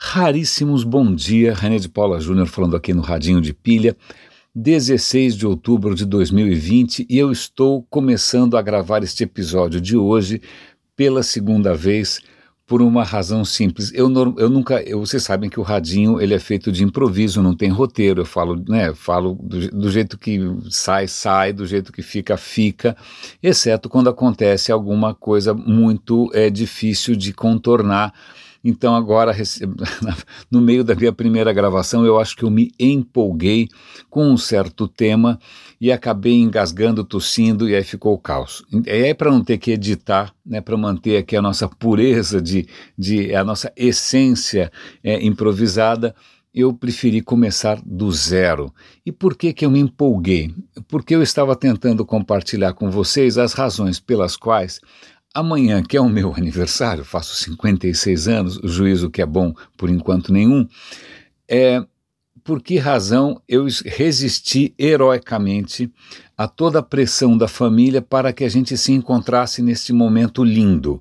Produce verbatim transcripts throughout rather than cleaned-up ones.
Raríssimos bom dia, René de Paula Júnior falando aqui no Radinho de Pilha, dezesseis de outubro de dois mil e vinte, e eu estou começando a gravar este episódio de hoje pela segunda vez por uma razão simples. Eu, eu nunca, eu, vocês sabem que o Radinho ele é feito de improviso, não tem roteiro, eu falo, né, falo do, do jeito que sai, sai, do jeito que fica, fica, exceto quando acontece alguma coisa muito é, difícil de contornar. Então agora, no meio da minha primeira gravação, eu acho que eu me empolguei com um certo tema e acabei engasgando, tossindo, e aí ficou o caos. E aí para não ter que editar, né, para manter aqui a nossa pureza, de, de, a nossa essência é, improvisada, eu preferi começar do zero. E por que que eu me empolguei? Porque eu estava tentando compartilhar com vocês as razões pelas quais amanhã, que é o meu aniversário, faço cinquenta e seis anos, juízo que é bom por enquanto nenhum, é, por que razão eu resisti heroicamente a toda a pressão da família para que a gente se encontrasse neste momento lindo?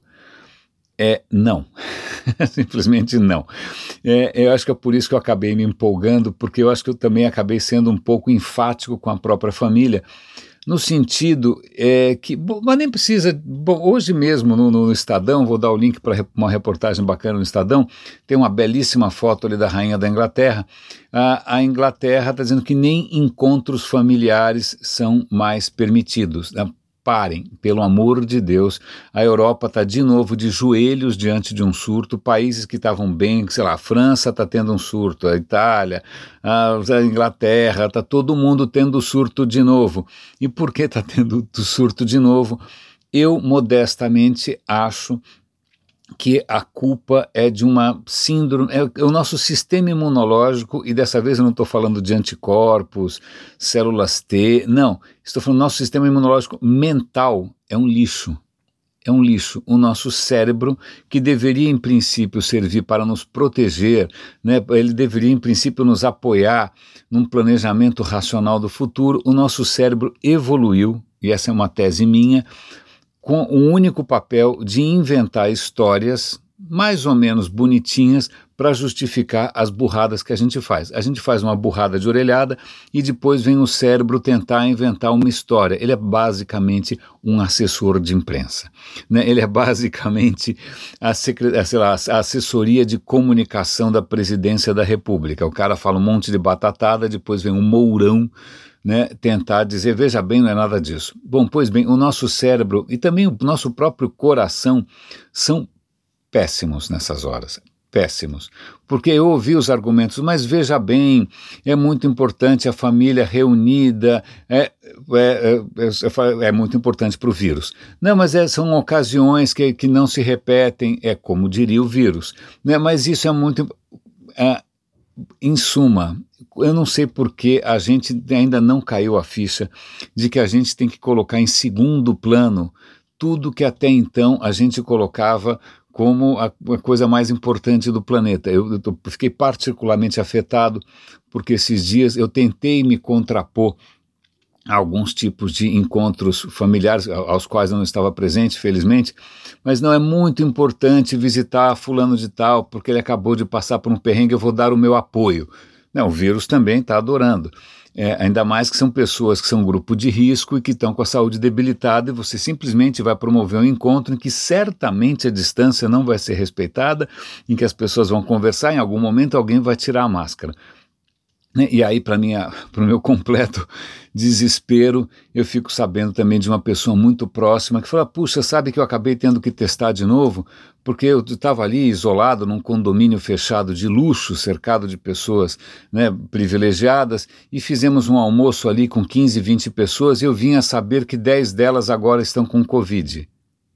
É, não, simplesmente não. É, eu acho que é por isso que eu acabei me empolgando, porque eu acho que eu também acabei sendo um pouco enfático com a própria família, no sentido é, que, bom, mas nem precisa, bom, hoje mesmo no, no Estadão, vou dar o link para uma reportagem bacana no Estadão, tem uma belíssima foto ali da rainha da Inglaterra. A, a Inglaterra está dizendo que nem encontros familiares são mais permitidos, né? Parem, pelo amor de Deus, a Europa está de novo de joelhos diante de um surto, países que estavam bem, sei lá, a França está tendo um surto, a Itália, a Inglaterra, está todo mundo tendo surto de novo. E por que está tendo surto de novo? Eu, modestamente, acho que a culpa é de uma síndrome, é o nosso sistema imunológico, e dessa vez eu não estou falando de anticorpos, células T, não, estou falando do nosso sistema imunológico mental, é um lixo, é um lixo. O nosso cérebro, que deveria em princípio servir para nos proteger, né, ele deveria em princípio nos apoiar num planejamento racional do futuro, o nosso cérebro evoluiu, e essa é uma tese minha, com o único papel de inventar histórias mais ou menos bonitinhas para justificar as burradas que a gente faz. A gente faz uma burrada de orelhada e depois vem o cérebro tentar inventar uma história. Ele é basicamente um assessor de imprensa, né? Ele é basicamente a, secre- sei lá, a assessoria de comunicação da presidência da República. O cara fala um monte de batatada, depois vem um mourão, né, tentar dizer, veja bem, não é nada disso. Bom, pois bem, o nosso cérebro e também o nosso próprio coração são péssimos nessas horas, péssimos, porque eu ouvi os argumentos, mas veja bem, é muito importante a família reunida, é, é, é, é muito importante para o vírus. Não, mas é, são ocasiões que, que não se repetem, é como diria o vírus, né, mas isso é muito... É, em suma, eu não sei por que a gente ainda não caiu a ficha de que a gente tem que colocar em segundo plano tudo que até então a gente colocava como a, a coisa mais importante do planeta. Eu, eu fiquei particularmente afetado porque esses dias eu tentei me contrapor a alguns tipos de encontros familiares aos quais eu não estava presente, felizmente, mas não é muito importante visitar fulano de tal porque ele acabou de passar por um perrengue, eu vou dar o meu apoio. Não, o vírus também está adorando, é, ainda mais que são pessoas que são grupo de risco e que estão com a saúde debilitada, e você simplesmente vai promover um encontro em que certamente a distância não vai ser respeitada, em que as pessoas vão conversar, em algum momento alguém vai tirar a máscara. E aí, para o meu completo desespero, eu fico sabendo também de uma pessoa muito próxima que fala, puxa, sabe que eu acabei tendo que testar de novo, porque eu estava ali isolado num condomínio fechado de luxo, cercado de pessoas, né, privilegiadas, e fizemos um almoço ali com quinze, vinte pessoas, e eu vim a saber que dez delas agora estão com Covid.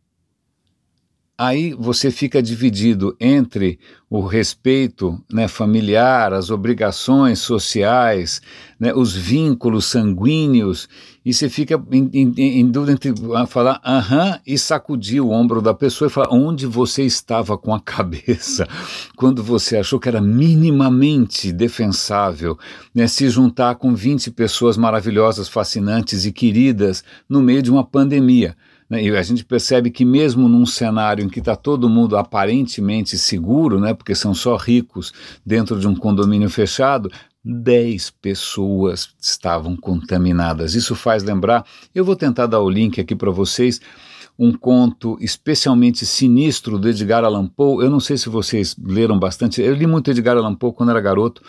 Aí você fica dividido entre o respeito, né, familiar, as obrigações sociais, né, os vínculos sanguíneos, e você fica em, em, em dúvida entre falar aham e sacudir o ombro da pessoa e falar onde você estava com a cabeça quando você achou que era minimamente defensável, né, se juntar com vinte pessoas maravilhosas, fascinantes e queridas no meio de uma pandemia. né? E a gente percebe que mesmo num cenário em que está todo mundo aparentemente seguro, né, porque são só ricos dentro de um condomínio fechado, dez pessoas estavam contaminadas. Isso faz lembrar, eu vou tentar dar o link aqui para vocês, um conto especialmente sinistro do Edgar Allan Poe. Eu não sei se vocês leram bastante, eu li muito Edgar Allan Poe quando era garoto,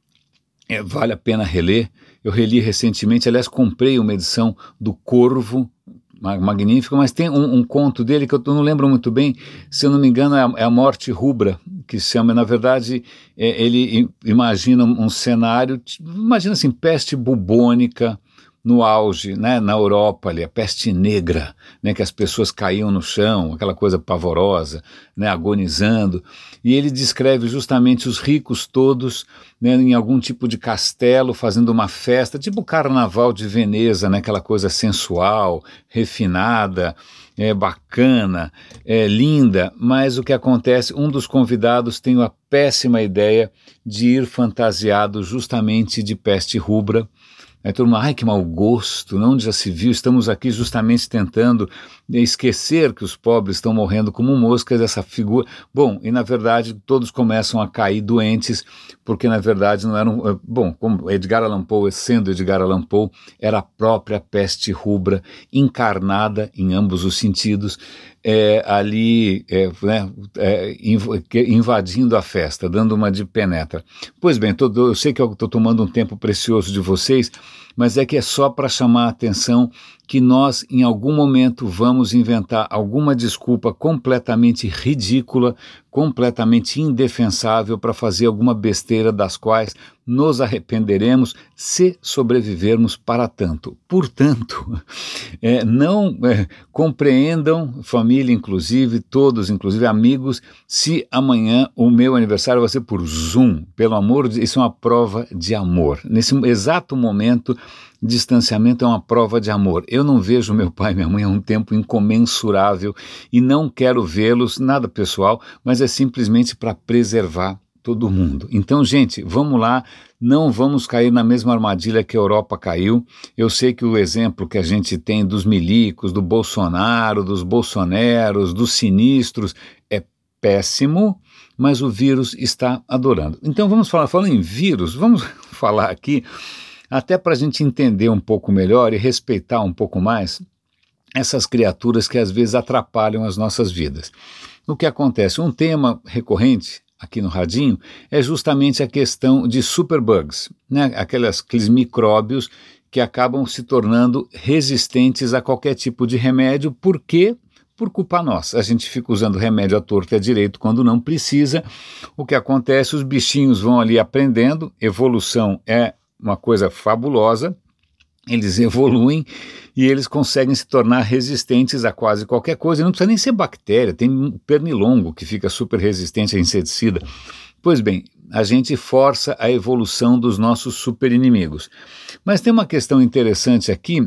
é, vale a pena reler. Eu reli recentemente, aliás, comprei uma edição do Corvo, magnífico, mas tem um, um conto dele que eu não lembro muito bem, se eu não me engano é a, é a Morte Rubra, que se chama, na verdade, é, ele imagina um cenário, imagina assim, peste bubônica no auge, né, na Europa ali, a peste negra, né, que as pessoas caíam no chão, aquela coisa pavorosa, né, agonizando, e ele descreve justamente os ricos todos, né, em algum tipo de castelo, fazendo uma festa, tipo o Carnaval de Veneza, né, aquela coisa sensual, refinada, é, bacana, é, linda, mas o que acontece, um dos convidados tem a péssima ideia de ir fantasiado justamente de peste rubra. Aí todo mundo, ai que mau gosto, não já se viu, estamos aqui justamente tentando esquecer que os pobres estão morrendo como moscas, essa figura. Bom, e na verdade todos começam a cair doentes, porque na verdade não eram, bom, como Edgar Allan Poe, sendo Edgar Allan Poe, era a própria peste rubra, encarnada em ambos os sentidos, é, ali, é, né, é, invadindo a festa, dando uma de penetra. Pois bem, tô, eu sei que eu estou tomando um tempo precioso de vocês, mas é que é só para chamar a atenção que nós, em algum momento, vamos inventar alguma desculpa completamente ridícula, completamente indefensável para fazer alguma besteira das quais nos arrependeremos se sobrevivermos para tanto. Portanto, é, não é, compreendam, família inclusive, todos, inclusive amigos, se amanhã o meu aniversário vai ser por Zoom. Pelo amor de Deus, isso é uma prova de amor. Nesse exato momento, distanciamento é uma prova de amor. Eu não vejo meu pai e minha mãe há um tempo incomensurável e não quero vê-los, nada pessoal, mas é simplesmente para preservar todo mundo. Então, gente, vamos lá, não vamos cair na mesma armadilha que a Europa caiu. Eu sei que o exemplo que a gente tem dos milicos, do Bolsonaro, dos bolsoneros, dos sinistros, é péssimo, mas o vírus está adorando. Então vamos falar, falando em vírus, vamos falar aqui, até para a gente entender um pouco melhor e respeitar um pouco mais essas criaturas que às vezes atrapalham as nossas vidas. O que acontece? Um tema recorrente aqui no Radinho é justamente a questão de superbugs, né? Aquelas, aqueles micróbios que acabam se tornando resistentes a qualquer tipo de remédio, por quê? Por culpa nossa. A gente fica usando remédio à torta e à direito quando não precisa. O que acontece? Os bichinhos vão ali aprendendo, evolução é uma coisa fabulosa, eles evoluem e eles conseguem se tornar resistentes a quase qualquer coisa, e não precisa nem ser bactéria, tem um pernilongo que fica super resistente a inseticida. Pois bem, a gente força a evolução dos nossos super inimigos. Mas tem uma questão interessante aqui,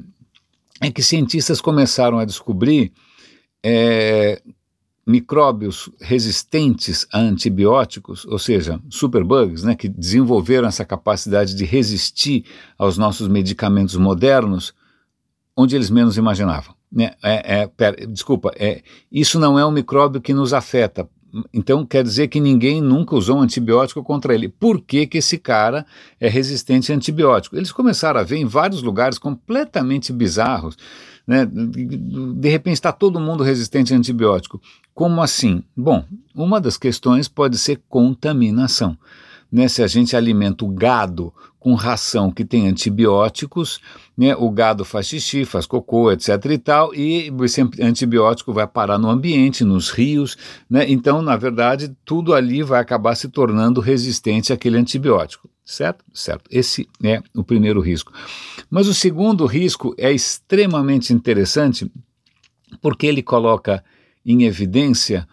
é que cientistas começaram a descobrir é, micróbios resistentes a antibióticos, ou seja, superbugs, né, que desenvolveram essa capacidade de resistir aos nossos medicamentos modernos, onde eles menos imaginavam. Né? É, é, pera, desculpa, é, isso não é um micróbio que nos afeta, então quer dizer que ninguém nunca usou um antibiótico contra ele. Por que que esse cara é resistente a antibiótico? Eles começaram a ver em vários lugares completamente bizarros, né? De repente está todo mundo resistente a antibiótico. Como assim? Bom, uma das questões pode ser contaminação. Né, se a gente alimenta o gado com ração que tem antibióticos, né, o gado faz xixi, faz cocô, etc e tal, e esse antibiótico vai parar no ambiente, nos rios, né, então, na verdade, tudo ali vai acabar se tornando resistente àquele antibiótico, certo? Certo. Esse é o primeiro risco. Mas o segundo risco é extremamente interessante, porque ele coloca em evidência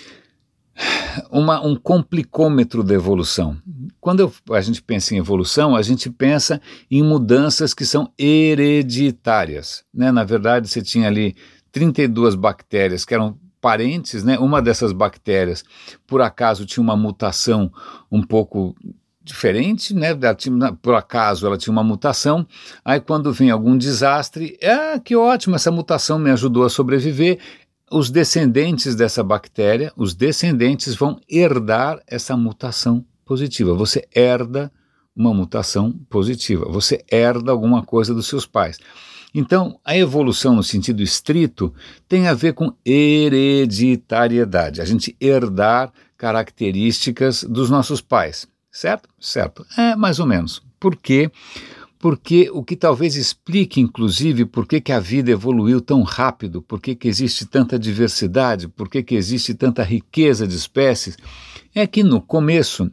Uma, um complicômetro da evolução. Quando eu, a gente pensa em evolução, a gente pensa em mudanças que são hereditárias. Né? Na verdade, você tinha ali trinta e duas bactérias que eram parentes, né? Uma dessas bactérias, por acaso, tinha uma mutação um pouco diferente, né? Ela tinha, por acaso ela tinha uma mutação, aí quando vem algum desastre, ah, que ótimo, essa mutação me ajudou a sobreviver. Os descendentes dessa bactéria, os descendentes vão herdar essa mutação positiva. Você herda uma mutação positiva, você herda alguma coisa dos seus pais. Então, a evolução no sentido estrito tem a ver com hereditariedade, a gente herdar características dos nossos pais, certo? Certo, é mais ou menos. Por quê? Porque o que talvez explique, inclusive, por que, que a vida evoluiu tão rápido, por que, que existe tanta diversidade, por que, que existe tanta riqueza de espécies, é que no começo,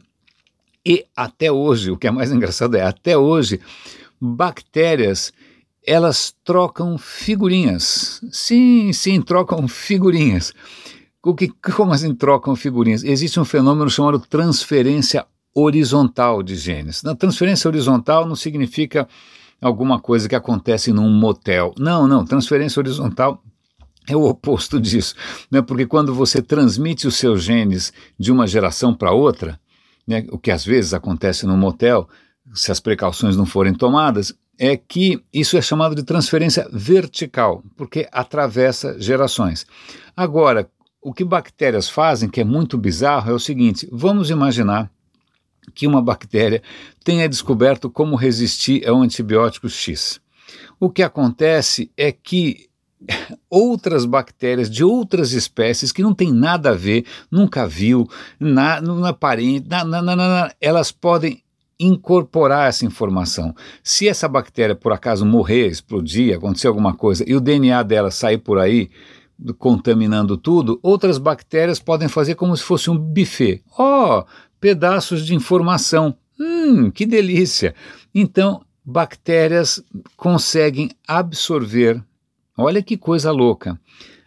e até hoje, o que é mais engraçado é, até hoje, bactérias, elas trocam figurinhas. Sim, sim, trocam figurinhas. O que, como assim trocam figurinhas? Existe um fenômeno chamado transferência horizontal de genes. Na transferência horizontal não significa alguma coisa que acontece num motel. Não, não, transferência horizontal é o oposto disso, né? Porque quando você transmite os seus genes de uma geração para outra, né, o que às vezes acontece num motel, se as precauções não forem tomadas, é que isso é chamado de transferência vertical, porque atravessa gerações. Agora, o que bactérias fazem, que é muito bizarro, é o seguinte: vamos imaginar que uma bactéria tenha descoberto como resistir ao antibiótico X. O que acontece é que outras bactérias de outras espécies que não tem nada a ver, nunca viu, na, não é parente, na, na, na, na, elas podem incorporar essa informação. Se essa bactéria por acaso morrer, explodir, acontecer alguma coisa e o D N A dela sair por aí contaminando tudo, outras bactérias podem fazer como se fosse um buffet. Oh, pedaços de informação. Hum, que delícia! Então, bactérias conseguem absorver, olha que coisa louca,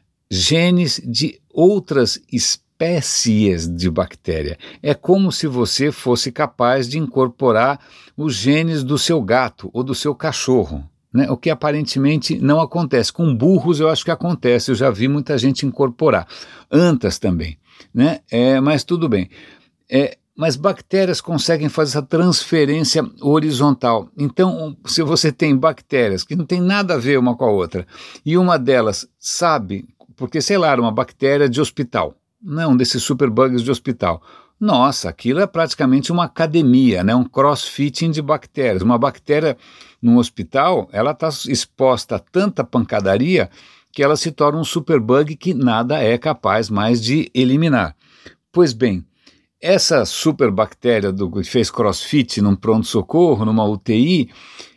genes de outras espécies de bactéria. É como se você fosse capaz de incorporar os genes do seu gato ou do seu cachorro, né? O que aparentemente não acontece. Com burros eu acho que acontece, eu já vi muita gente incorporar. Antas também, né? É, mas tudo bem. É, mas bactérias conseguem fazer essa transferência horizontal. Então, se você tem bactérias que não tem nada a ver uma com a outra, e uma delas sabe, porque sei lá, uma bactéria de hospital, não desses superbugs de hospital, nossa, aquilo é praticamente uma academia, né? Um crossfitting de bactérias. Uma bactéria num hospital, ela está exposta a tanta pancadaria que ela se torna um superbug que nada é capaz mais de eliminar. Pois bem, essa superbactéria do, que fez crossfit num pronto-socorro, numa U T I,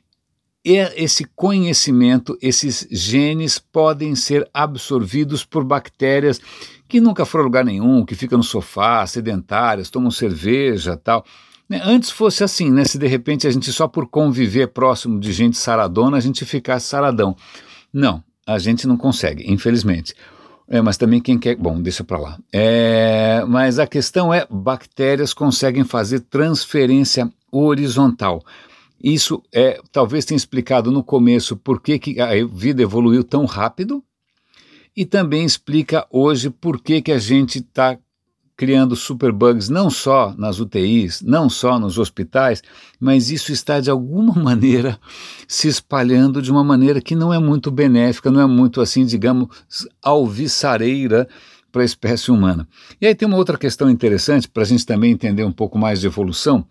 esse conhecimento, esses genes podem ser absorvidos por bactérias que nunca foram a lugar nenhum, que ficam no sofá, sedentárias, tomam cerveja e tal. Antes fosse assim, né? Se de repente a gente só por conviver próximo de gente saradona, a gente ficasse saradão. Não, a gente não consegue, infelizmente. É, mas também quem quer... Bom, deixa para lá. É, mas a questão é, bactérias conseguem fazer transferência horizontal. Isso é, talvez tenha explicado no começo por que, que a vida evoluiu tão rápido e também explica hoje por que, que a gente está criando superbugs não só nas U T Is, não só nos hospitais, mas isso está de alguma maneira se espalhando de uma maneira que não é muito benéfica, não é muito assim, digamos, alvissareira para a espécie humana. E aí tem uma outra questão interessante para a gente também entender um pouco mais de evolução.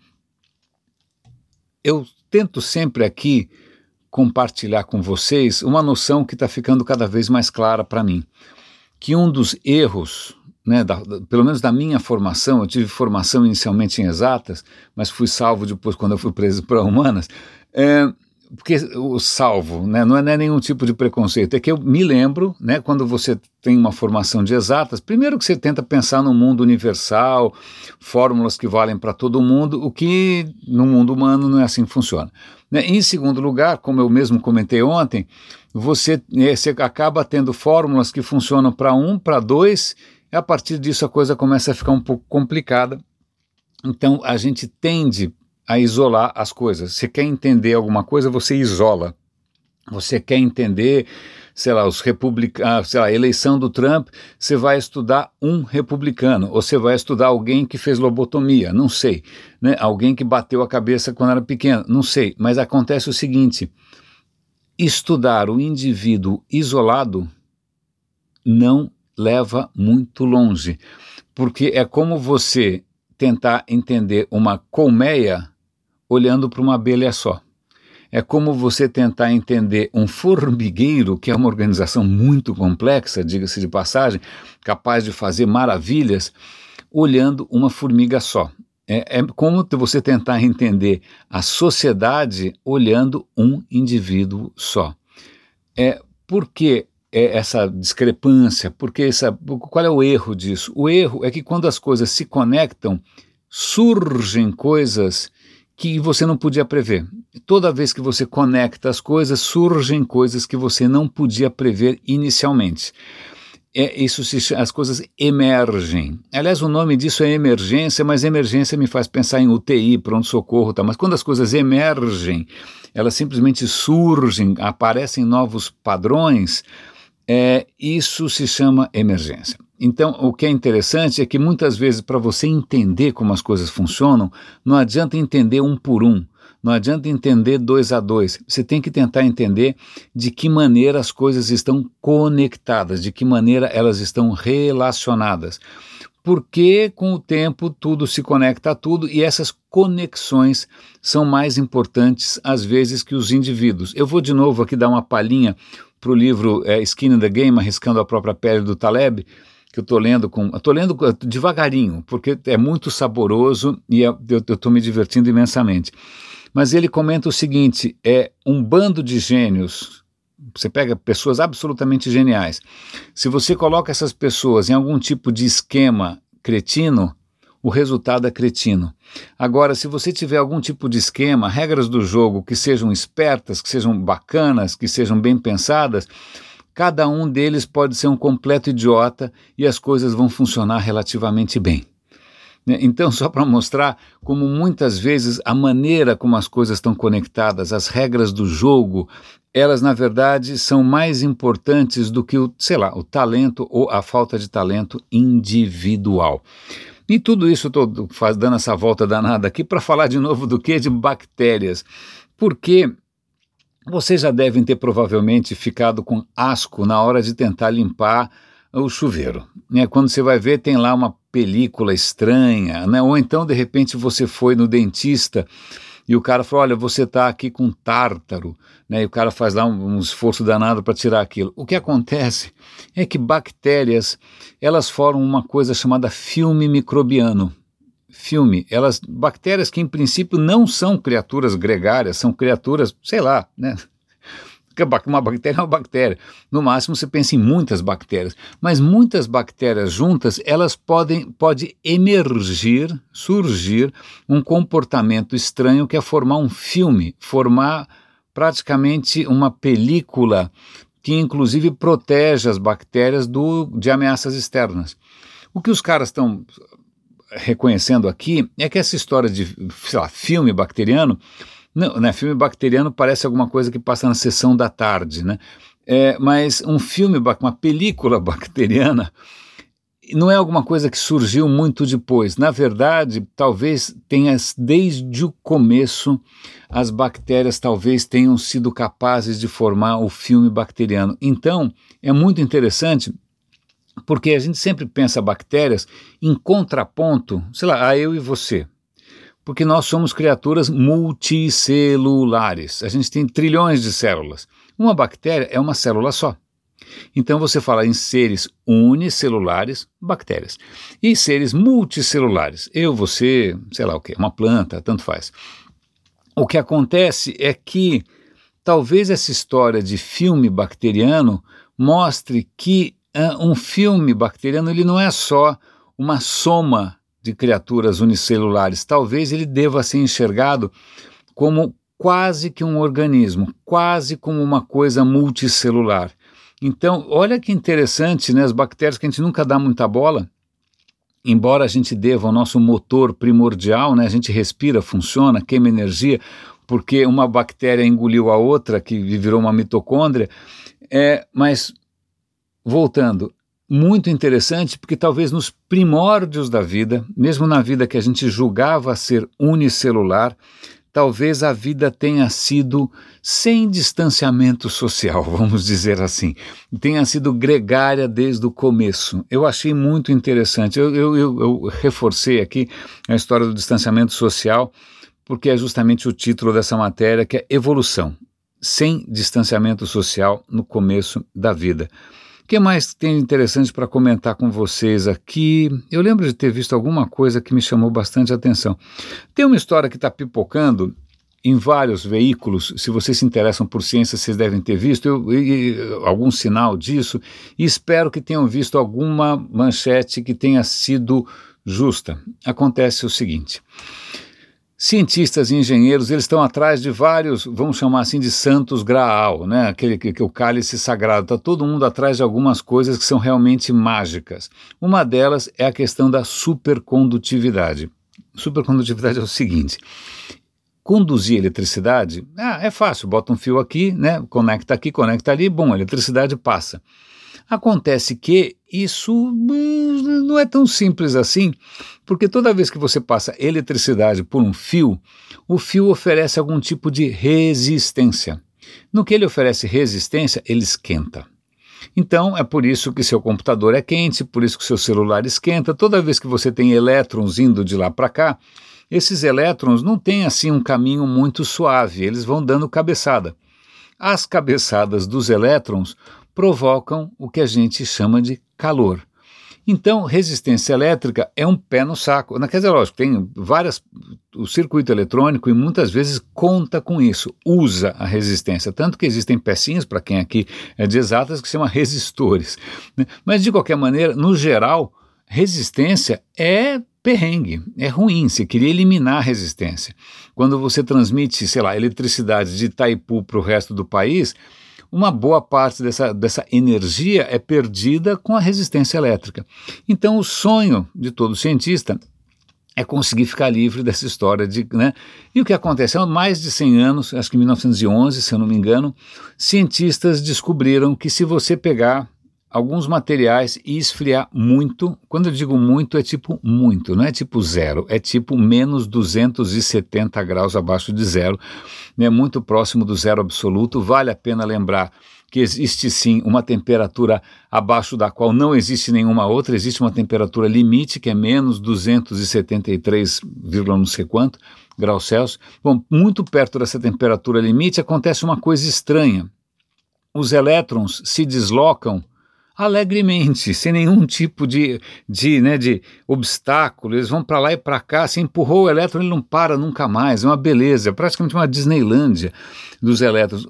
Eu tento sempre aqui compartilhar com vocês uma noção que está ficando cada vez mais clara para mim, que um dos erros, né, da, da, pelo menos da minha formação, eu tive formação inicialmente em exatas, mas fui salvo depois quando eu fui preso para humanas, é, porque o salvo, né, não, é, não é nenhum tipo de preconceito, é que eu me lembro, né, quando você tem uma formação de exatas, primeiro que você tenta pensar no mundo universal, fórmulas que valem para todo mundo, o que no mundo humano não é assim que funciona. Né? Em segundo lugar, como eu mesmo comentei ontem, você, você acaba tendo fórmulas que funcionam para um, para dois, e a partir disso a coisa começa a ficar um pouco complicada. Então a gente tende a isolar as coisas. Você quer entender alguma coisa, você isola. Você quer entender, sei lá, os republicanos, sei lá, a eleição do Trump, você vai estudar um republicano, ou você vai estudar alguém que fez lobotomia, não sei, né? Alguém que bateu a cabeça quando era pequeno, não sei, mas acontece o seguinte, estudar o indivíduo isolado não leva muito longe, porque é como você tentar entender uma colmeia olhando para uma abelha só. É como você tentar entender um formigueiro, que é uma organização muito complexa, diga-se de passagem, capaz de fazer maravilhas, olhando uma formiga só. É, é como você tentar entender a sociedade olhando um indivíduo só. É, por que é essa discrepância? Porque essa, qual é o erro disso? O erro é que quando as coisas se conectam, surgem coisas que você não podia prever. Toda vez que você conecta as coisas, surgem coisas que você não podia prever inicialmente. É, isso se, as coisas emergem. Aliás, o nome disso é emergência, mas emergência me faz pensar em U T I, pronto-socorro, tá? Mas quando as coisas emergem, elas simplesmente surgem, aparecem novos padrões, é, isso se chama emergência. Então, o que é interessante é que muitas vezes, para você entender como as coisas funcionam, não adianta entender um por um, não adianta entender dois a dois, você tem que tentar entender de que maneira as coisas estão conectadas, de que maneira elas estão relacionadas. Porque com o tempo tudo se conecta a tudo e essas conexões são mais importantes às vezes que os indivíduos. Eu vou de novo aqui dar uma palhinha para o livro é, Skin in the Game, Arriscando a Própria Pele, do Taleb, que eu estou lendo com, estou lendo devagarinho, porque é muito saboroso e é, eu estou me divertindo imensamente. Mas ele comenta o seguinte, é um bando de gênios, você pega pessoas absolutamente geniais, se você coloca essas pessoas em algum tipo de esquema cretino, o resultado é cretino. Agora, se você tiver algum tipo de esquema, regras do jogo que sejam espertas, que sejam bacanas, que sejam bem pensadas, cada um deles pode ser um completo idiota e as coisas vão funcionar relativamente bem. Então, só para mostrar como muitas vezes a maneira como as coisas estão conectadas, as regras do jogo, elas na verdade são mais importantes do que o, sei lá, o talento ou a falta de talento individual. E tudo isso estou dando essa volta danada aqui para falar de novo do que? De bactérias. Porque vocês já devem ter provavelmente ficado com asco na hora de tentar limpar o chuveiro, né? Quando você vai ver tem lá uma película estranha, né? Ou então de repente você foi no dentista e o cara falou, olha, você está aqui com tártaro, né? E o cara faz lá um, um esforço danado para tirar aquilo. O que acontece é que bactérias, elas formam uma coisa chamada filme microbiano. Filme, elas, bactérias que em princípio não são criaturas gregárias, são criaturas, sei lá, né? Uma bactéria é uma bactéria. No máximo você pensa em muitas bactérias, mas muitas bactérias juntas, elas podem pode emergir, surgir um comportamento estranho que é formar um filme, formar praticamente uma película que inclusive protege as bactérias do, de ameaças externas. O que os caras estão reconhecendo aqui é que essa história de, sei lá, filme bacteriano, não, né, filme bacteriano parece alguma coisa que passa na sessão da tarde, né? É, mas um filme, uma película bacteriana, não é alguma coisa que surgiu muito depois. Na verdade, talvez tenha, desde o começo, as bactérias talvez tenham sido capazes de formar o filme bacteriano. Então, é muito interessante, porque a gente sempre pensa bactérias em contraponto, sei lá, a eu e você. Porque nós somos criaturas multicelulares. A gente tem trilhões de células. Uma bactéria é uma célula só. Então você fala em seres unicelulares, bactérias. E seres multicelulares. Eu, você, sei lá o quê, uma planta, tanto faz. O que acontece é que talvez essa história de filme bacteriano mostre que uh, um filme bacteriano ele não é só uma soma de criaturas unicelulares, talvez ele deva ser enxergado como quase que um organismo, quase como uma coisa multicelular. Então, olha que interessante, né? As bactérias que a gente nunca dá muita bola, embora a gente deva ao nosso motor primordial, né? A gente respira, funciona, queima energia, porque uma bactéria engoliu a outra, que virou uma mitocôndria. É, mas, voltando, muito interessante porque talvez nos primórdios da vida, mesmo na vida que a gente julgava ser unicelular, talvez a vida tenha sido sem distanciamento social, vamos dizer assim, tenha sido gregária desde o começo. Eu achei muito interessante, eu, eu, eu, eu reforcei aqui a história do distanciamento social, porque é justamente o título dessa matéria, que é Evolução, sem distanciamento social no começo da vida. O que mais tem interessante para comentar com vocês aqui? Eu lembro de ter visto alguma coisa que me chamou bastante atenção. Tem uma história que está pipocando em vários veículos, se vocês se interessam por ciência, vocês devem ter visto eu, eu, algum sinal disso, e espero que tenham visto alguma manchete que tenha sido justa. Acontece o seguinte: cientistas e engenheiros, eles estão atrás de vários, vamos chamar assim de santos graal, né? Aquele que, que o cálice sagrado, está todo mundo atrás de algumas coisas que são realmente mágicas. Uma delas é a questão da supercondutividade. Supercondutividade é o seguinte: conduzir eletricidade, ah, é fácil, bota um fio aqui, né? Conecta aqui, conecta ali, bom, a eletricidade passa. Acontece que isso não é tão simples assim, porque toda vez que você passa eletricidade por um fio, o fio oferece algum tipo de resistência. No que ele oferece resistência, ele esquenta. Então, é por isso que seu computador é quente, por isso que seu celular esquenta. Toda vez que você tem elétrons indo de lá para cá, esses elétrons não têm assim um caminho muito suave, eles vão dando cabeçada. As cabeçadas dos elétrons provocam o que a gente chama de calor. Então, resistência elétrica é um pé no saco. Quer dizer, lógico, tem várias, o circuito eletrônico e muitas vezes conta com isso, usa a resistência, tanto que existem pecinhas, para quem aqui é de exatas, que se chama resistores, né? Mas de qualquer maneira, no geral, resistência é perrengue, é ruim, você queria eliminar a resistência. Quando você transmite, sei lá, eletricidade de Itaipu para o resto do país, uma boa parte dessa, dessa energia é perdida com a resistência elétrica. Então, o sonho de todo cientista é conseguir ficar livre dessa história de, né? E o que acontece? Há mais de cem anos, acho que em mil novecentos e onze, se eu não me engano, cientistas descobriram que se você pegar alguns materiais e esfriar muito, quando eu digo muito, é tipo muito, não é tipo zero, é tipo menos duzentos e setenta graus abaixo de zero, né, muito próximo do zero absoluto. Vale a pena lembrar que existe sim uma temperatura abaixo da qual não existe nenhuma outra, existe uma temperatura limite que é menos duzentos e setenta e três, não sei quanto, graus Celsius. Bom, muito perto dessa temperatura limite acontece uma coisa estranha. Os elétrons se deslocam alegremente, sem nenhum tipo de, de, né, de obstáculo, eles vão para lá e para cá, se empurrou o elétron, ele não para nunca mais, é uma beleza, é praticamente uma Disneylândia dos elétrons.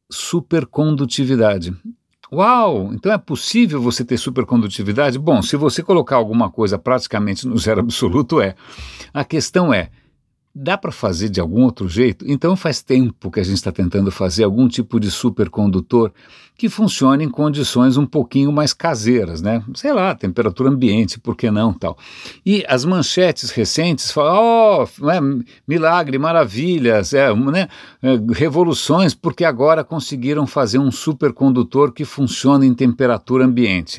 Supercondutividade. Uau, então é possível você ter supercondutividade? Bom, se você colocar alguma coisa praticamente no zero absoluto, é. A questão é, dá para fazer de algum outro jeito? Então faz tempo que a gente está tentando fazer algum tipo de supercondutor que funcione em condições um pouquinho mais caseiras, né? Sei lá, temperatura ambiente, por que não, tal. E as manchetes recentes falam, oh, é, milagre, maravilhas, é, né, é, revoluções, porque agora conseguiram fazer um supercondutor que funciona em temperatura ambiente.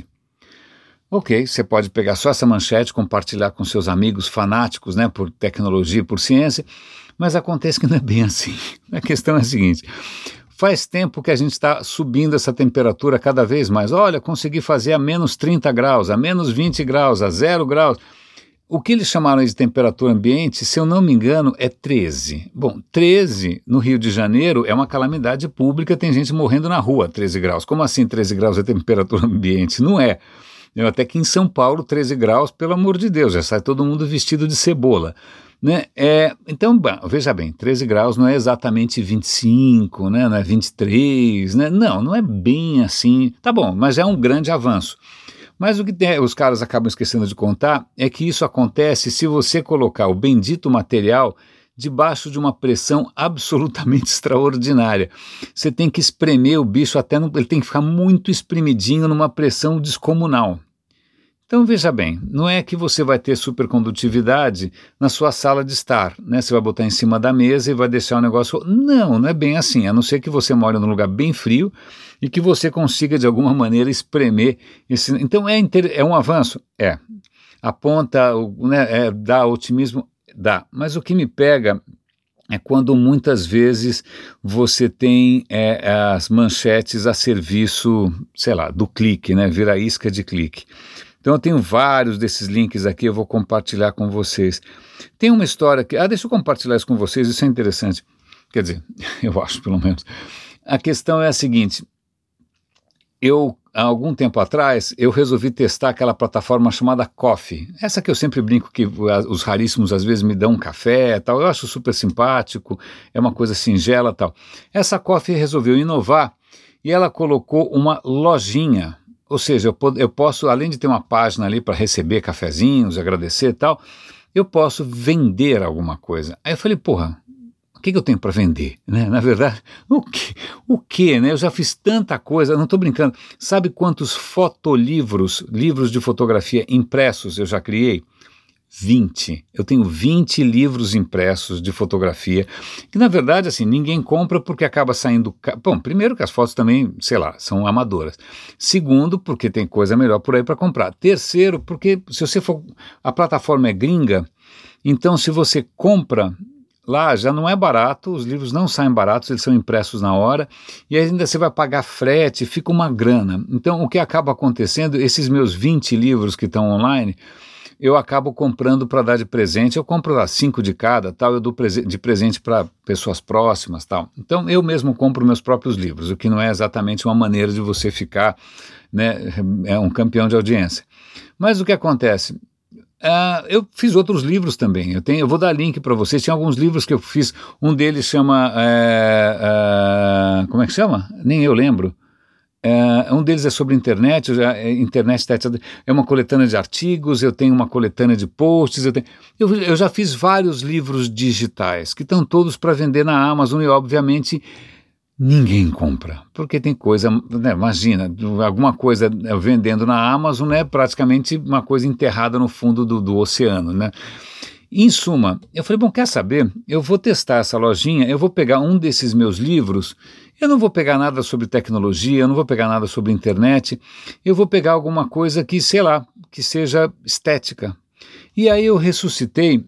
Ok, você pode pegar só essa manchete, compartilhar com seus amigos fanáticos, né, por tecnologia, por ciência, mas acontece que não é bem assim. A questão é a seguinte: faz tempo que a gente está subindo essa temperatura cada vez mais. Olha, consegui fazer a menos trinta graus, a menos vinte graus, a zero graus. O que eles chamaram de temperatura ambiente, se eu não me engano, é treze. Bom, treze no Rio de Janeiro é uma calamidade pública, tem gente morrendo na rua a treze graus. Como assim treze graus é temperatura ambiente? Não é. Até que em São Paulo, treze graus, pelo amor de Deus, já sai todo mundo vestido de cebola, né? É, então, bom, veja bem, treze graus não é exatamente vinte e cinco, né? Não é vinte e três, né? Não, não é bem assim, tá bom, mas é um grande avanço. Mas o que tem, os caras acabam esquecendo de contar é que isso acontece se você colocar o bendito material debaixo de uma pressão absolutamente extraordinária. Você tem que espremer o bicho até, no, ele tem que ficar muito espremidinho numa pressão descomunal. Então veja bem, não é que você vai ter supercondutividade na sua sala de estar, né? Você vai botar em cima da mesa e vai deixar o negócio... Não, não é bem assim, a não ser que você mora num lugar bem frio e que você consiga de alguma maneira espremer esse... Então é, inter... é um avanço? É. Aponta, né, é, dá otimismo? Dá. Mas o que me pega é quando muitas vezes você tem é, as manchetes a serviço, sei lá, do clique, né? Vira isca de clique. Então eu tenho vários desses links aqui, eu vou compartilhar com vocês. Tem uma história que... Ah, deixa eu compartilhar isso com vocês, isso é interessante. Quer dizer, eu acho pelo menos. A questão é a seguinte, eu, há algum tempo atrás, eu resolvi testar aquela plataforma chamada Ko-fi. Essa que eu sempre brinco que os raríssimos às vezes me dão um café e tal, eu acho super simpático, é uma coisa singela e tal. Essa Ko-fi resolveu inovar e ela colocou uma lojinha. Ou seja, eu, eu posso, além de ter uma página ali para receber cafezinhos, agradecer e tal, eu posso vender alguma coisa. Aí eu falei, porra, o que, que eu tenho para vender? Né? Na verdade, o que? O que, né? Eu já fiz tanta coisa, não estou brincando. Sabe quantos fotolivros, livros de fotografia impressos eu já criei? vinte. Eu tenho vinte livros impressos de fotografia, que na verdade assim, ninguém compra porque acaba saindo... Ca... Bom, primeiro que as fotos também, sei lá, são amadoras. Segundo, porque tem coisa melhor por aí para comprar. Terceiro, porque se você for... A plataforma é gringa, então se você compra... Lá já não é barato, os livros não saem baratos, eles são impressos na hora, e ainda você vai pagar frete, fica uma grana. Então o que acaba acontecendo, esses meus vinte livros que estão online... eu acabo comprando para dar de presente, eu compro lá cinco de cada, tal, eu dou prese de presente para pessoas próximas, tal. Então eu mesmo compro meus próprios livros, o que não é exatamente uma maneira de você ficar, né, é um campeão de audiência. Mas o que acontece? Uh, eu fiz outros livros também, eu, tenho, eu vou dar link para vocês, tinha alguns livros que eu fiz, um deles chama, uh, uh, como é que chama? Nem eu lembro. Uh, um deles é sobre internet, já, é, internet é uma coletânea de artigos, eu tenho uma coletânea de posts, eu, tenho, eu, eu já fiz vários livros digitais, que estão todos para vender na Amazon e obviamente ninguém compra, porque tem coisa, né, imagina, alguma coisa vendendo na Amazon é praticamente uma coisa enterrada no fundo do, do oceano, né? Em suma, eu falei, bom, quer saber? Eu vou testar essa lojinha, eu vou pegar um desses meus livros, eu não vou pegar nada sobre tecnologia, eu não vou pegar nada sobre internet, eu vou pegar alguma coisa que, sei lá, que seja estética. E aí eu ressuscitei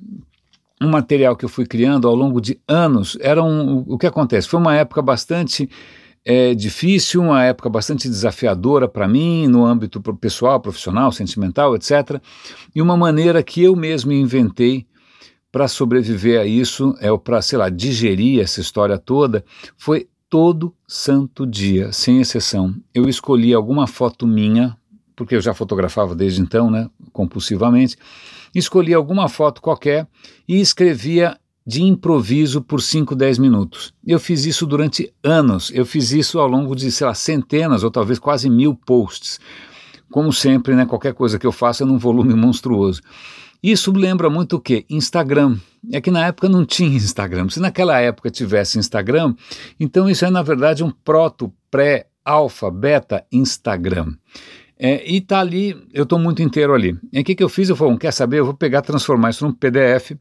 um material que eu fui criando ao longo de anos. Era um, o que acontece? Foi uma época bastante é, difícil, uma época bastante desafiadora para mim, no âmbito pessoal, profissional, sentimental, etcétera. E uma maneira que eu mesmo inventei para sobreviver a isso, é, para, sei lá, digerir essa história toda, foi todo santo dia, sem exceção. Eu escolhi alguma foto minha, porque eu já fotografava desde então, né, compulsivamente, escolhi alguma foto qualquer e escrevia de improviso por cinco, dez minutos. Eu fiz isso durante anos, eu fiz isso ao longo de, sei lá, centenas ou talvez quase mil posts. Como sempre, né, qualquer coisa que eu faço é num volume monstruoso. Isso lembra muito o quê? Instagram. É que na época não tinha Instagram. Se naquela época tivesse Instagram, então isso é na verdade um proto, pré, alfa, beta Instagram. É, e tá ali, eu estou muito inteiro ali. E o que, que eu fiz? Eu falei, quer saber? Eu vou pegar, transformar isso num P D F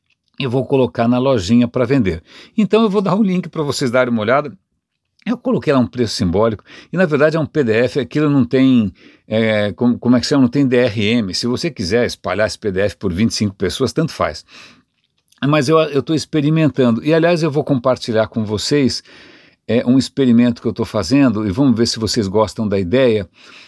e vou colocar na lojinha para vender. Então eu vou dar o link para vocês darem uma olhada. Eu coloquei lá um preço simbólico e na verdade é um P D F, aquilo não tem, é, como, como é que chama? Não tem D R M. Se você quiser espalhar esse P D F por vinte e cinco pessoas, tanto faz. Mas eu estou experimentando e aliás eu vou compartilhar com vocês é, um experimento que eu estou fazendo e vamos ver se vocês gostam da ideia.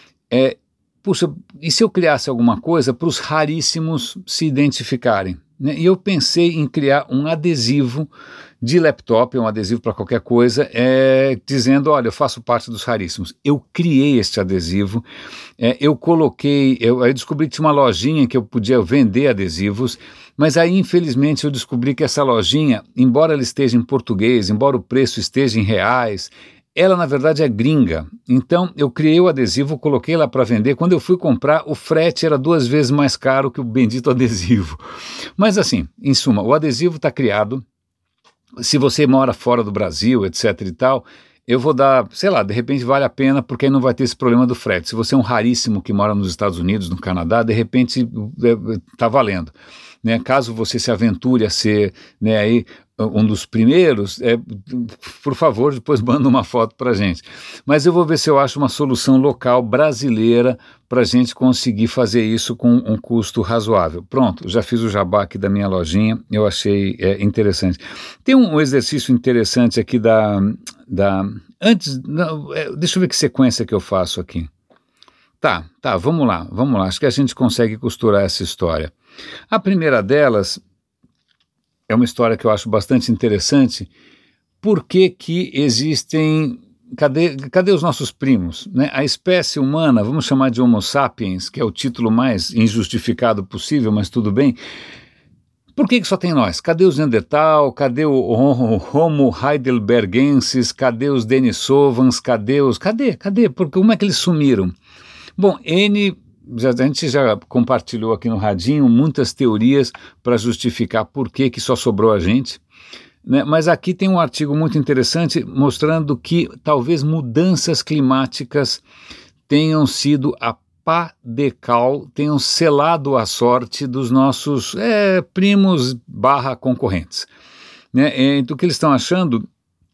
É, puxa, e se eu criasse alguma coisa para os raríssimos se identificarem? Né? E eu pensei em criar um adesivo de laptop, um adesivo para qualquer coisa, é, dizendo, olha, eu faço parte dos raríssimos. Eu criei este adesivo, é, eu coloquei, eu, eu descobri que tinha uma lojinha que eu podia vender adesivos, mas aí infelizmente eu descobri que essa lojinha, embora ela esteja em português, embora o preço esteja em reais, ela na verdade é gringa. Então eu criei o adesivo, coloquei lá para vender, quando eu fui comprar o frete era duas vezes mais caro que o bendito adesivo. Mas assim, em suma, o adesivo está criado. Se você mora fora do Brasil, etc e tal, eu vou dar, sei lá, de repente vale a pena, porque aí não vai ter esse problema do frete. Se você é um raríssimo que mora nos Estados Unidos, no Canadá, de repente está valendo. Né? Caso você se aventure a ser, né, aí, um dos primeiros, é, por favor, depois manda uma foto para a gente. Mas eu vou ver se eu acho uma solução local brasileira para a gente conseguir fazer isso com um custo razoável. Pronto, já fiz o jabá aqui da minha lojinha, eu achei é, interessante. Tem um exercício interessante aqui da... da antes, não, é, deixa eu ver que sequência que eu faço aqui. Tá, tá, vamos lá, vamos lá, acho que a gente consegue costurar essa história. A primeira delas é uma história que eu acho bastante interessante. Por que que existem... Cadê, cadê os nossos primos? Né? A espécie humana, vamos chamar de Homo sapiens, que é o título mais injustificado possível, mas tudo bem. Por que que só tem nós? Cadê os Neandertal? Cadê o Homo heidelbergensis? Cadê os denisovans? Cadê os... Cadê? Cadê? Porque, como é que eles sumiram? Bom, N... Já, a gente já compartilhou aqui no Radinho muitas teorias para justificar por que que só sobrou a gente, né? Mas aqui tem um artigo muito interessante mostrando que talvez mudanças climáticas tenham sido a pá de cal, tenham selado a sorte dos nossos é, primos barra concorrentes. Né? Então o que eles estão achando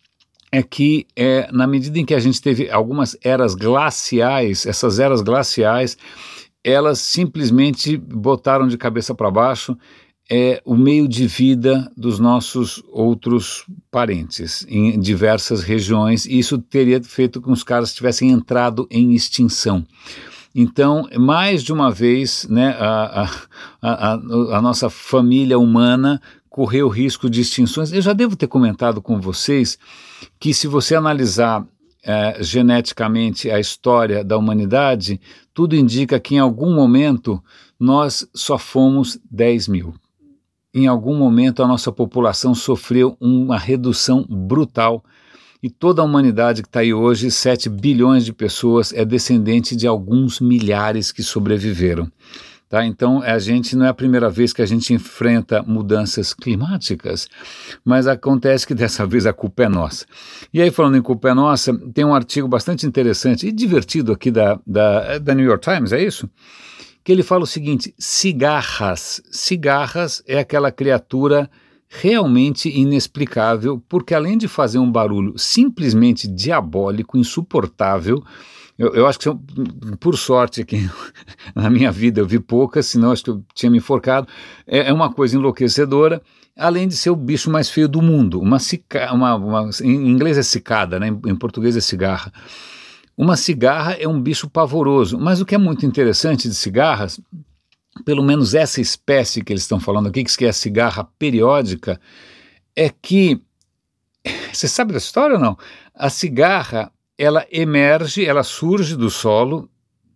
é que é, na medida em que a gente teve algumas eras glaciais, essas eras glaciais, elas simplesmente botaram de cabeça para baixo é, o meio de vida dos nossos outros parentes em diversas regiões, e isso teria feito com que os caras tivessem entrado em extinção. Então, mais de uma vez, né, a, a, a, a nossa família humana correu risco de extinções. Eu já devo ter comentado com vocês que, se você analisar é, geneticamente a história da humanidade, tudo indica que em algum momento nós só fomos dez mil. Em algum momento a nossa população sofreu uma redução brutal, e toda a humanidade que está aí hoje, sete bilhões de pessoas, é descendente de alguns milhares que sobreviveram. Tá? Então, a gente não é a primeira vez que a gente enfrenta mudanças climáticas, mas acontece que dessa vez a culpa é nossa. E aí, falando em culpa é nossa, tem um artigo bastante interessante e divertido aqui da, da, da New York Times, é isso? Que ele fala o seguinte: cigarras. Cigarras é aquela criatura realmente inexplicável, porque além de fazer um barulho simplesmente diabólico, insuportável, Eu, eu acho que, são, por sorte, aqui na minha vida eu vi poucas, senão acho que eu tinha me enforcado. É, é uma coisa enlouquecedora, além de ser o bicho mais feio do mundo. Uma cica, uma, uma, em inglês é cicada, né? em, em português é cigarra. Uma cigarra é um bicho pavoroso, mas o que é muito interessante de cigarras, pelo menos essa espécie que eles estão falando aqui, que é a cigarra periódica, é que, você sabe da história ou não? A cigarra, ela emerge, ela surge do solo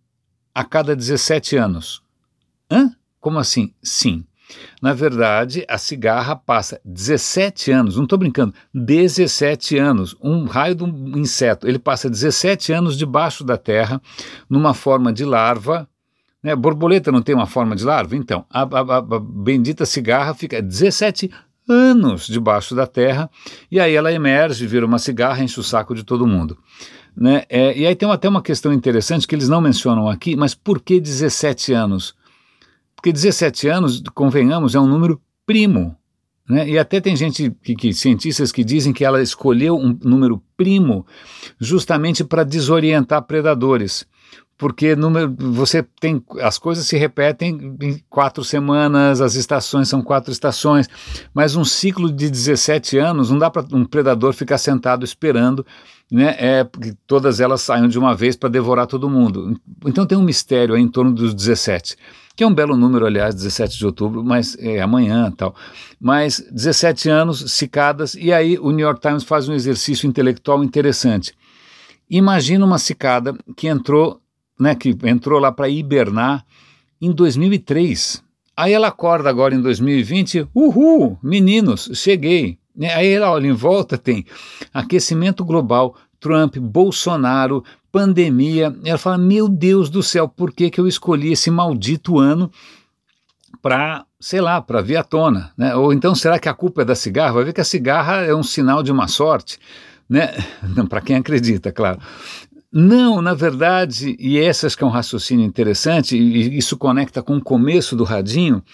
a cada dezessete anos. Hã? Como assim? Sim. Na verdade, a cigarra passa dezessete anos, não estou brincando, dezessete anos, um raio de um inseto, ele passa dezessete anos debaixo da terra, numa forma de larva, né? Borboleta não tem uma forma de larva? Então, a, a, a bendita cigarra fica dezessete anos debaixo da terra, e aí ela emerge, vira uma cigarra, enche o saco de todo mundo. Né? É, e aí tem até uma questão interessante que eles não mencionam aqui, mas por que dezessete anos? Porque dezessete anos, convenhamos, é um número primo, né? E até tem gente, que, que, cientistas que dizem que ela escolheu um número primo justamente para desorientar predadores. Porque número, você tem, as coisas se repetem em quatro semanas, as estações são quatro estações, mas um ciclo de dezessete anos não dá para um predador ficar sentado esperando, né, é, que todas elas saiam de uma vez para devorar todo mundo. Então tem um mistério aí em torno dos dezessete, que é um belo número, aliás, dezessete de outubro, mas é amanhã e tal. Mas dezessete anos, cicadas, e aí o New York Times faz um exercício intelectual interessante. Imagina uma cicada que entrou Né, que entrou lá para hibernar em dois mil e três. Aí ela acorda agora em dois mil e vinte, uhul, meninos, cheguei. Aí ela olha em volta, tem aquecimento global, Trump, Bolsonaro, pandemia. Ela fala, meu Deus do céu, por que que eu escolhi esse maldito ano para, sei lá, para vir à tona? Né? Ou então será que a culpa é da cigarra? Vai ver que a cigarra é um sinal de má sorte. né? Não, para quem acredita, claro. Não, na verdade, e esse acho que é um raciocínio interessante, e isso conecta com o começo do radinho,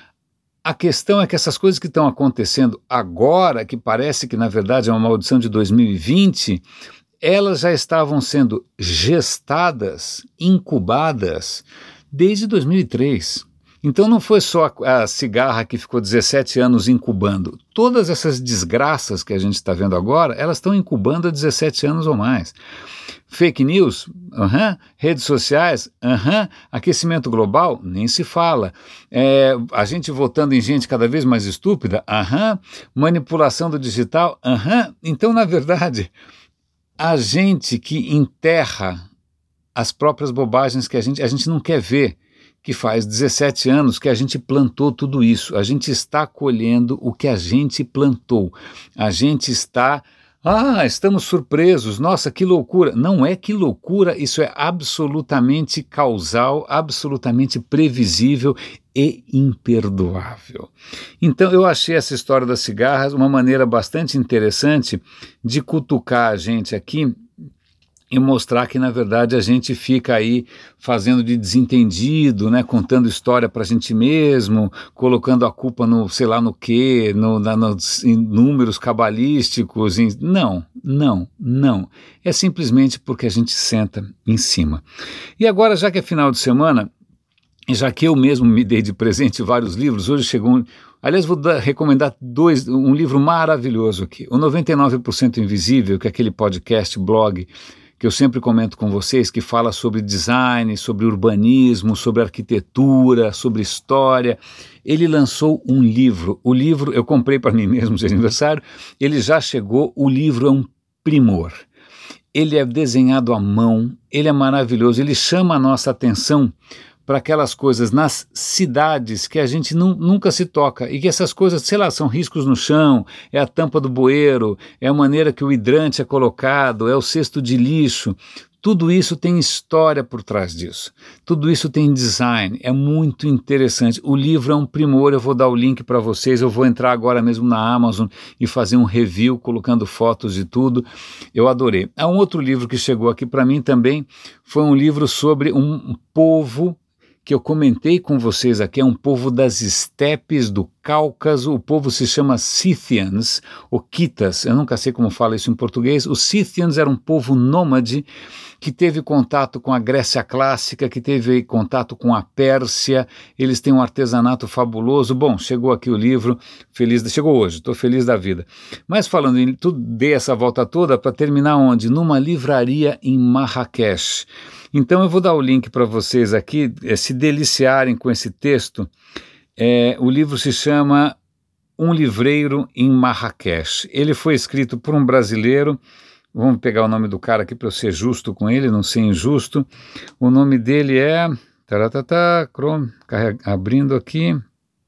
a questão é que essas coisas que estão acontecendo agora, que parece que na verdade é uma maldição de dois mil e vinte, elas já estavam sendo gestadas, incubadas, desde dois mil e três. Então não foi só a, a cigarra que ficou dezessete anos incubando. Todas essas desgraças que a gente está vendo agora, elas estão incubando há dezessete anos ou mais. Fake news? Uhum. Redes sociais? Uhum. Aquecimento global? Nem se fala. É, a gente votando em gente cada vez mais estúpida? Uhum. Manipulação do digital? Uhum. Então, na verdade, a gente que enterra as próprias bobagens que a gente, a gente não quer ver, que faz dezessete anos que a gente plantou tudo isso. A gente está colhendo o que a gente plantou. A gente está... Ah, estamos surpresos, nossa, que loucura. Não é que loucura, isso é absolutamente causal, absolutamente previsível e imperdoável. Então eu achei essa história das cigarras uma maneira bastante interessante de cutucar a gente aqui e mostrar que, na verdade, a gente fica aí fazendo de desentendido, né, contando história para a gente mesmo, colocando a culpa no, sei lá no quê, no, na, nos em números cabalísticos. Em... Não, não, não. É simplesmente porque a gente senta em cima. E agora, já que é final de semana, já que eu mesmo me dei de presente vários livros, hoje chegou um... Aliás, vou dar, recomendar dois, um livro maravilhoso aqui, o noventa e nove por cento Invisível, que é aquele podcast, blog, que eu sempre comento com vocês, que fala sobre design, sobre urbanismo, sobre arquitetura, sobre história. Ele lançou um livro, o livro eu comprei para mim mesmo de aniversário, ele já chegou, o livro é um primor. Ele é desenhado à mão, ele é maravilhoso, ele chama a nossa atenção para aquelas coisas nas cidades que a gente nu, nunca se toca, e que essas coisas, sei lá, são riscos no chão, é a tampa do bueiro, é a maneira que o hidrante é colocado, é o cesto de lixo. Tudo isso tem história por trás disso, tudo isso tem design, é muito interessante. O livro é um primor, eu vou dar o link para vocês, eu vou entrar agora mesmo na Amazon e fazer um review colocando fotos e tudo, eu adorei. Há um outro livro que chegou aqui para mim também, foi um livro sobre um povo que eu comentei com vocês aqui, é um povo das estepes do Cáucaso, o povo se chama Scythians, ou Kitas, eu nunca sei como fala isso em português. Os Scythians eram um povo nômade que teve contato com a Grécia clássica, que teve contato com a Pérsia, eles têm um artesanato fabuloso. Bom, chegou aqui o livro, feliz, chegou hoje, estou feliz da vida. Mas falando em tudo, dei essa volta toda para terminar onde? Numa livraria em Marrakech. Então eu vou dar o link para vocês aqui, é, se deliciarem com esse texto. É, o livro se chama Um Livreiro em Marrakech. Ele foi escrito por um brasileiro, vamos pegar o nome do cara aqui para eu ser justo com ele, não ser injusto. O nome dele é... Taratata, Chrome, abrindo aqui...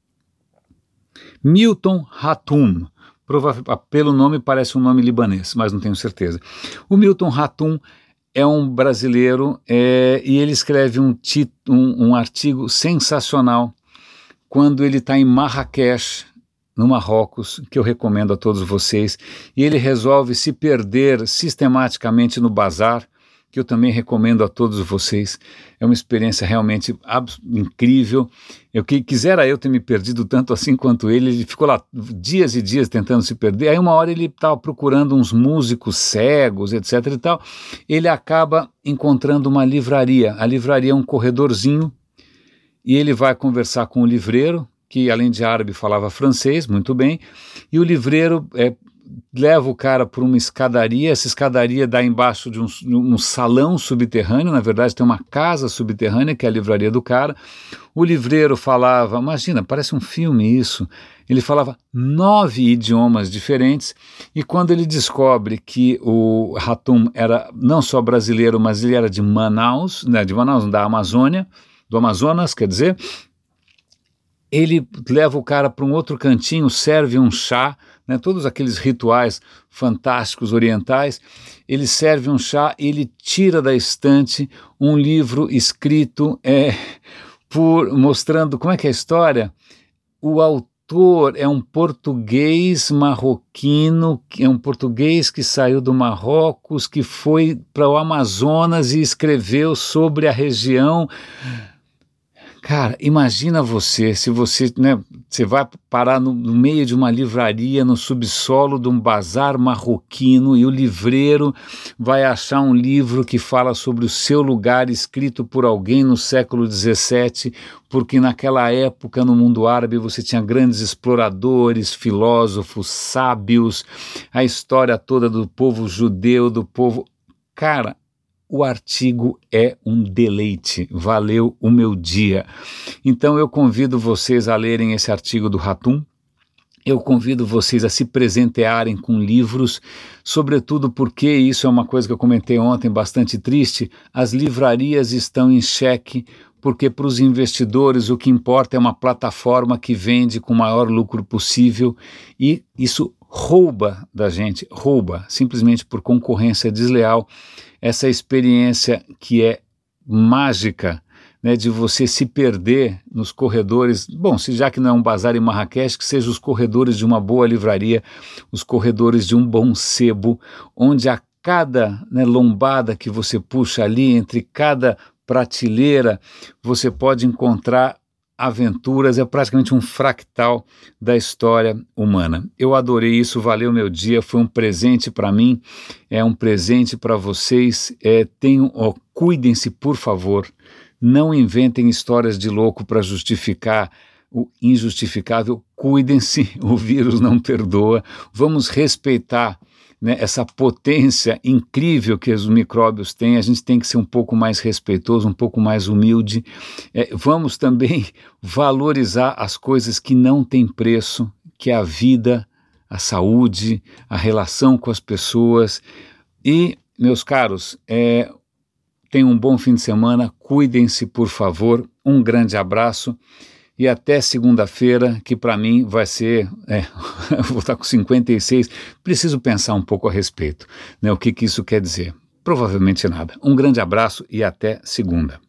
Milton Hatoum. Prova, pelo nome parece um nome libanês, mas não tenho certeza. O Milton Hatoum é um brasileiro é, e ele escreve um, tit, um, um artigo sensacional quando ele está em Marrakech, no Marrocos, que eu recomendo a todos vocês, e ele resolve se perder sistematicamente no bazar, que eu também recomendo a todos vocês. É uma experiência realmente incrível. Eu que quisera eu ter me perdido tanto assim quanto ele. Ele ficou lá dias e dias tentando se perder. Aí uma hora ele estava procurando uns músicos cegos, etc e tal. Ele acaba encontrando uma livraria. A livraria é um corredorzinho e ele vai conversar com o livreiro, que além de árabe falava francês, muito bem, e o livreiro é, leva o cara por uma escadaria, essa escadaria dá embaixo de um, um salão subterrâneo, na verdade tem uma casa subterrânea, que é a livraria do cara. O livreiro falava, imagina, parece um filme isso, ele falava nove idiomas diferentes, e quando ele descobre que o Hatoum era não só brasileiro, mas ele era de Manaus, né, de Manaus, da Amazônia, do Amazonas, quer dizer, ele leva o cara para um outro cantinho, serve um chá, né, todos aqueles rituais fantásticos orientais, ele serve um chá e ele tira da estante um livro escrito é, por, mostrando, como é que é a história? O autor autor é um português marroquino, é um português que saiu do Marrocos, que foi para o Amazonas e escreveu sobre a região. Cara, imagina você, se você, né, você vai parar no, no meio de uma livraria, no subsolo de um bazar marroquino, e o livreiro vai achar um livro que fala sobre o seu lugar, escrito por alguém no século dezessete, porque naquela época no mundo árabe você tinha grandes exploradores, filósofos, sábios, a história toda do povo judeu, do povo... Cara, o artigo é um deleite, valeu o meu dia. Então eu convido vocês a lerem esse artigo do Hatoum, eu convido vocês a se presentearem com livros, sobretudo porque, isso é uma coisa que eu comentei ontem, bastante triste, as livrarias estão em xeque, porque para os investidores o que importa é uma plataforma que vende com o maior lucro possível, e isso rouba da gente, rouba, simplesmente por concorrência desleal, essa experiência que é mágica, né, de você se perder nos corredores, bom, se já que não é um bazar em Marrakech, que seja os corredores de uma boa livraria, os corredores de um bom sebo, onde a cada, né, lombada que você puxa ali, entre cada prateleira, você pode encontrar aventuras, é praticamente um fractal da história humana. Eu adorei isso, valeu meu dia, foi um presente para mim, é um presente para vocês. É, tenham, ó, cuidem-se, por favor, não inventem histórias de louco para justificar o injustificável, cuidem-se, o vírus não perdoa, vamos respeitar, né, essa potência incrível que os micróbios têm. A gente tem que ser um pouco mais respeitoso, um pouco mais humilde. É, vamos também valorizar as coisas que não têm preço, que é a vida, a saúde, a relação com as pessoas. E, meus caros, é, tenham um bom fim de semana, cuidem-se, por favor, um grande abraço. E até segunda-feira, que para mim vai ser, é, vou estar com cinquenta e seis, preciso pensar um pouco a respeito, né, o que, que isso quer dizer. Provavelmente nada. Um grande abraço e até segunda.